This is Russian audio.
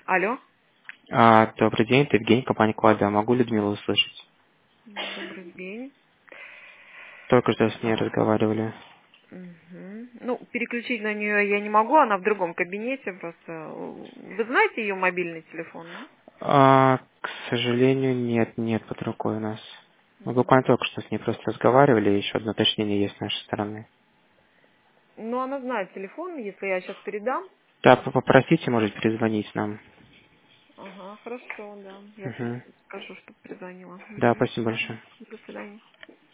Алло. Добрый день, это Евгений, компания Клада. Могу Людмилу услышать? Добрый день. Только что с ней разговаривали. Мгм. Ну, переключить на нее я не могу, она в другом кабинете просто. Вы знаете ее мобильный телефон, да? К сожалению, нет под рукой у нас. Мы Мгм. буквально только что с ней просто разговаривали, и еще одно уточнение есть с нашей стороны. Ну, она знает телефон, если я сейчас передам. Да, попросите, может, перезвонить нам. Ага, хорошо, да. Я Мгм. скажу, что перезвонила. Да, Мгм. спасибо большое. До свидания.